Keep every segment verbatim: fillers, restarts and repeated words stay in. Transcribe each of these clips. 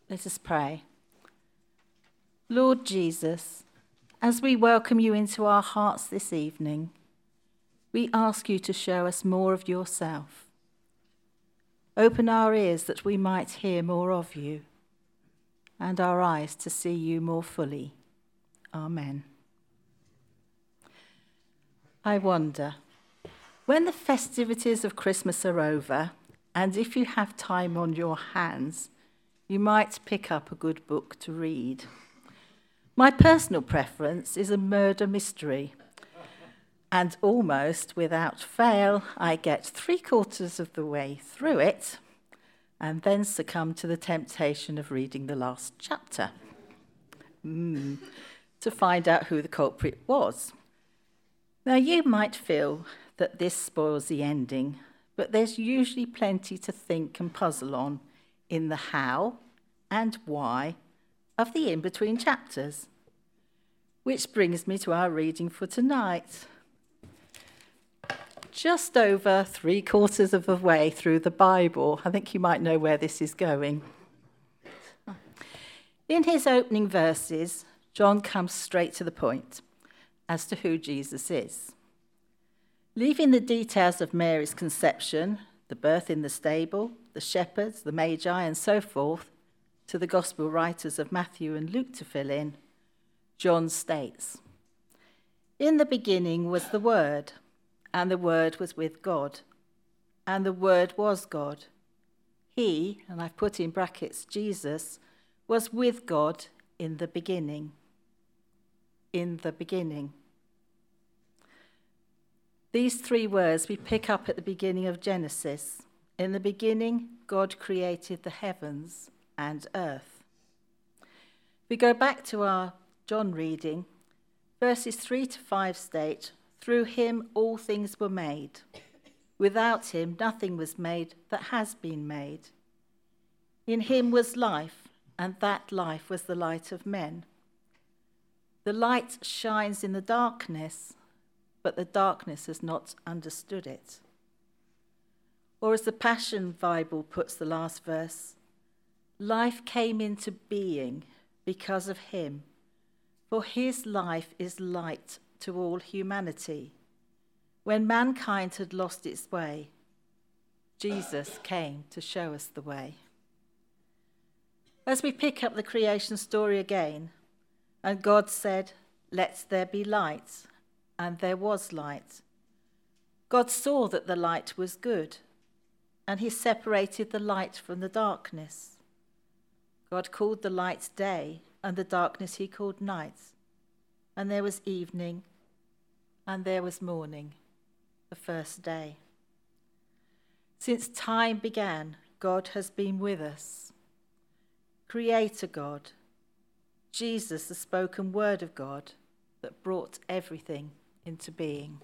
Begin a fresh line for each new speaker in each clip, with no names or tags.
Let us pray. Lord Jesus, as we welcome you into our hearts this evening, we ask you to show us more of yourself. Open our ears that we might hear more of you, and our eyes to see you more fully. Amen. I wonder, when the festivities of Christmas are over, and if you have time on your hands, you might pick up a good book to read. My personal preference is a murder mystery, and almost without fail, I get three quarters of the way through it and then succumb to the temptation of reading the last chapter mm, to find out who the culprit was. Now, you might feel that this spoils the ending, but there's usually plenty to think and puzzle on in the how and why of the in-between chapters. Which brings me to our reading for tonight. Just over three quarters of the way through the Bible, I think you might know where this is going. In his opening verses, John comes straight to the point as to who Jesus is. Leaving the details of Mary's conception, the birth in the stable, the shepherds, the magi, and so forth, to the gospel writers of Matthew and Luke to fill in, John states, "In the beginning was the Word, and the Word was with God, and the Word was God. He," and I've put in brackets, Jesus, "was with God in the beginning." In the beginning. These three words we pick up at the beginning of Genesis. In the beginning, God created the heavens and earth. We go back to our John reading. Verses three to five state, "Through him all things were made. Without him nothing was made that has been made. In him was life, and that life was the light of men. The light shines in the darkness, but the darkness has not understood it." Or as the Passion Bible puts the last verse, "Life came into being because of him, for his life is light to all humanity. When mankind had lost its way, Jesus came to show us the way." As we pick up the creation story again, and God said, "Let there be light," and there was light. God saw that the light was good, and he separated the light from the darkness. God called the light day, and the darkness he called night. And there was evening, and there was morning, the first day. Since time began, God has been with us. Creator God, Jesus, the spoken word of God that brought everything into being.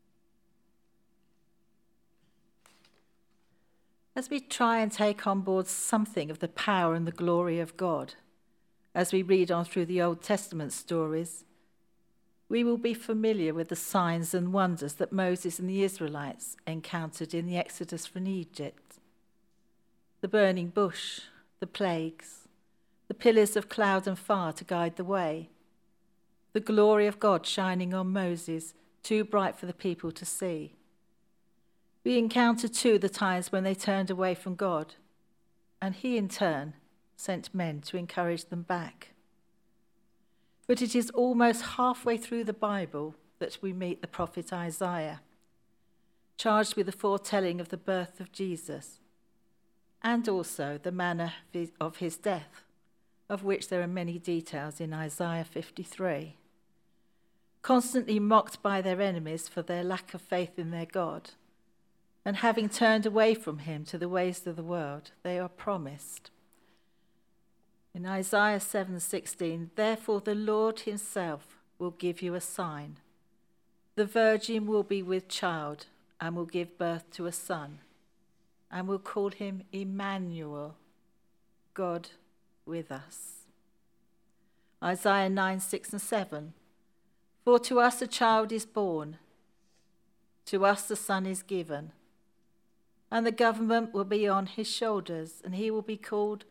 As we try and take on board something of the power and the glory of God, as we read on through the Old Testament stories, we will be familiar with the signs and wonders that Moses and the Israelites encountered in the Exodus from Egypt. The burning bush, the plagues, the pillars of cloud and fire to guide the way, the glory of God shining on Moses, too bright for the people to see. We encounter too the times when they turned away from God, and he in turn sent men to encourage them back. But it is almost halfway through the Bible that we meet the prophet Isaiah, charged with the foretelling of the birth of Jesus, and also the manner of his death, of which there are many details in Isaiah fifty-three. Constantly mocked by their enemies for their lack of faith in their God, and having turned away from him to the ways of the world, they are promised. In Isaiah seven sixteen, "Therefore the Lord himself will give you a sign. The virgin will be with child and will give birth to a son, and will call him Emmanuel, God with us." Isaiah nine six and seven, "For to us a child is born, to us a son is given, and the government will be on his shoulders, and he will be called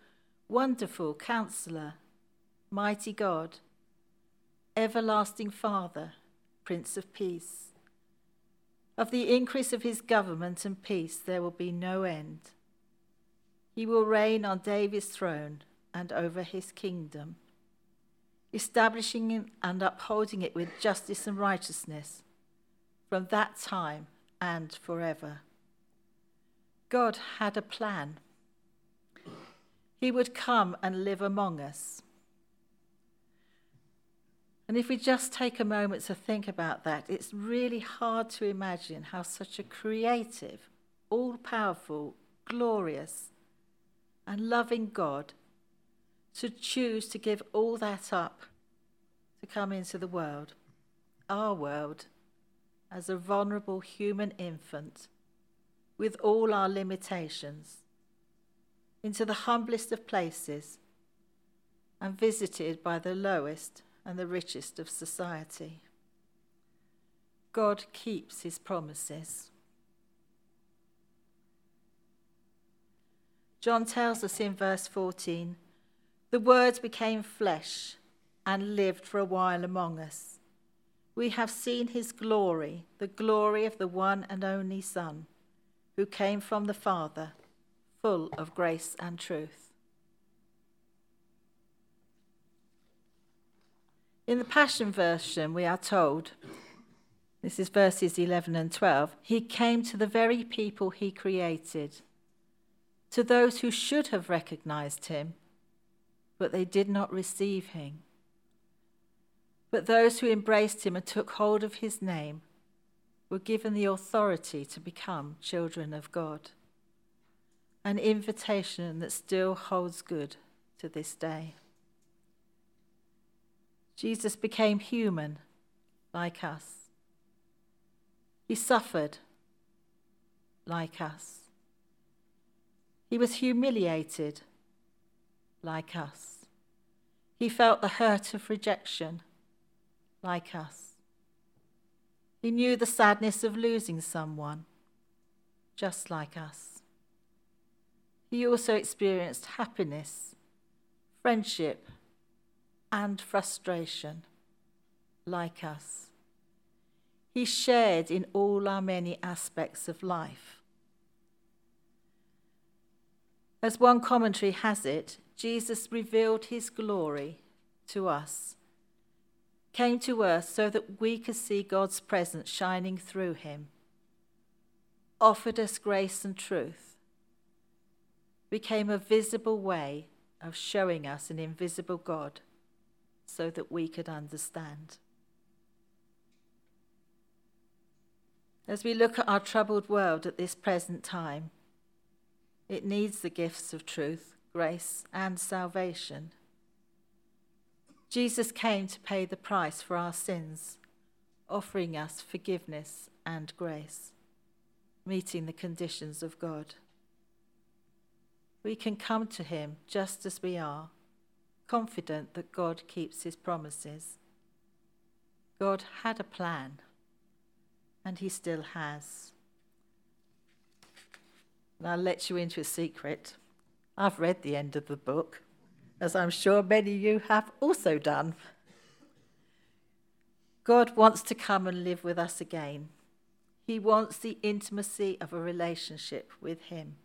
Wonderful Counselor, Mighty God, Everlasting Father, Prince of Peace. Of the increase of his government and peace there will be no end. He will reign on David's throne and over his kingdom, establishing and upholding it with justice and righteousness from that time and forever. God had a plan. He would come and live among us. And if we just take a moment to think about that, it's really hard to imagine how such a creative, all-powerful, glorious, and loving God should choose to give all that up to come into the world, our world, as a vulnerable human infant with all our limitations, into the humblest of places and visited by the lowest and the richest of society. God keeps his promises. John tells us in verse fourteen, "The Word became flesh and lived for a while among us. We have seen his glory, the glory of the one and only Son, who came from the Father, full of grace and truth." In the Passion Version, we are told, this is verses eleven and twelve, he came to the very people he created, to those who should have recognized him, but they did not receive him. But those who embraced him and took hold of his name were given the authority to become children of God, an invitation that still holds good to this day. Jesus became human like us. He suffered like us. He was humiliated like us. He felt the hurt of rejection like us. He knew the sadness of losing someone just like us. He also experienced happiness, friendship, and frustration like us. He shared in all our many aspects of life. As one commentary has it, Jesus revealed his glory to us, came to earth so that we could see God's presence shining through him, offered us grace and truth, became a visible way of showing us an invisible God so that we could understand. As we look at our troubled world at this present time, it needs the gifts of truth, grace, and salvation. Jesus came to pay the price for our sins, offering us forgiveness and grace, meeting the conditions of God. We can come to him just as we are, confident that God keeps his promises. God had a plan, and he still has. And I'll let you into a secret. I've read the end of the book, as I'm sure many of you have also done. God wants to come and live with us again. He wants the intimacy of a relationship with him.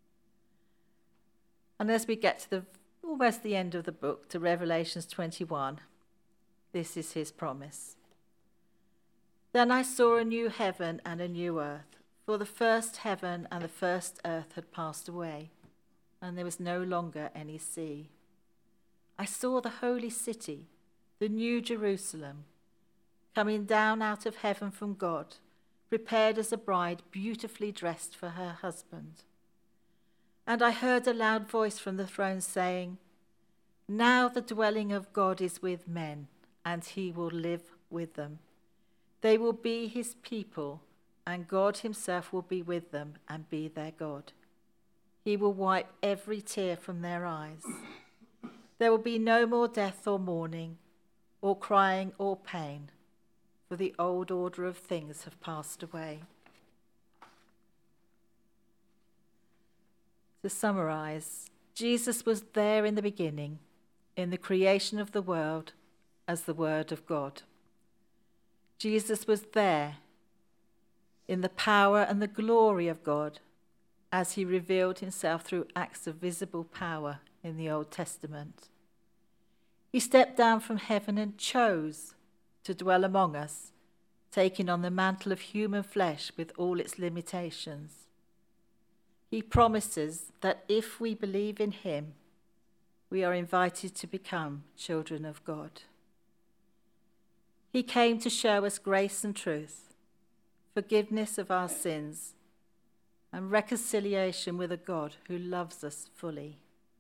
And as we get to the almost the end of the book, to Revelations twenty-one, this is his promise. "Then I saw a new heaven and a new earth, for the first heaven and the first earth had passed away, and there was no longer any sea. I saw the holy city, the new Jerusalem, coming down out of heaven from God, prepared as a bride beautifully dressed for her husband. And I heard a loud voice from the throne saying, 'Now the dwelling of God is with men, and he will live with them. They will be his people, and God himself will be with them and be their God. He will wipe every tear from their eyes. There will be no more death or mourning, or crying or pain, for the old order of things have passed away.'" To summarize, Jesus was there in the beginning, in the creation of the world, as the Word of God. Jesus was there in the power and the glory of God as he revealed himself through acts of visible power in the Old Testament. He stepped down from heaven and chose to dwell among us, taking on the mantle of human flesh with all its limitations. He promises that if we believe in him, we are invited to become children of God. He came to show us grace and truth, forgiveness of our sins, and reconciliation with a God who loves us fully.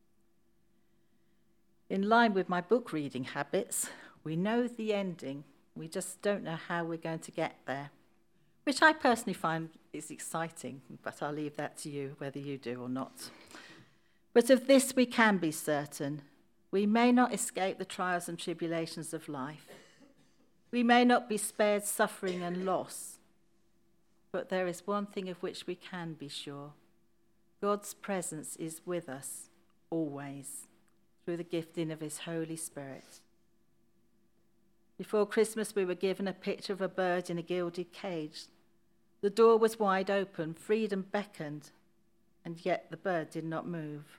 In line with my book reading habits, we know the ending. We just don't know how we're going to get there, which I personally find is exciting, but I'll leave that to you, whether you do or not. But of this we can be certain. We may not escape the trials and tribulations of life. We may not be spared suffering and loss, but there is one thing of which we can be sure. God's presence is with us always through the gifting of his Holy Spirit. Before Christmas, we were given a picture of a bird in a gilded cage. The door was wide open, freedom beckoned, and yet the bird did not move.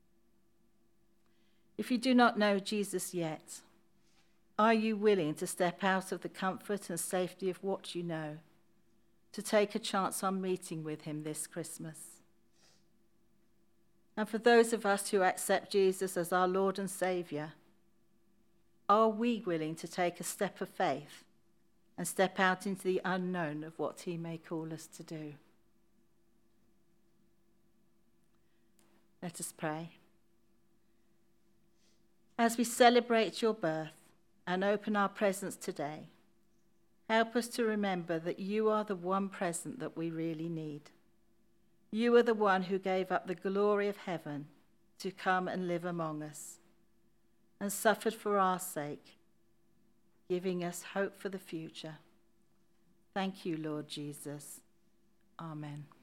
If you do not know Jesus yet, are you willing to step out of the comfort and safety of what you know, to take a chance on meeting with him this Christmas? And for those of us who accept Jesus as our Lord and Saviour, are we willing to take a step of faith and step out into the unknown of what he may call us to do? Let us pray. As we celebrate your birth and open our presents today, help us to remember that you are the one present that we really need. You are the one who gave up the glory of heaven to come and live among us and suffered for our sake, giving us hope for the future. Thank you, Lord Jesus. Amen.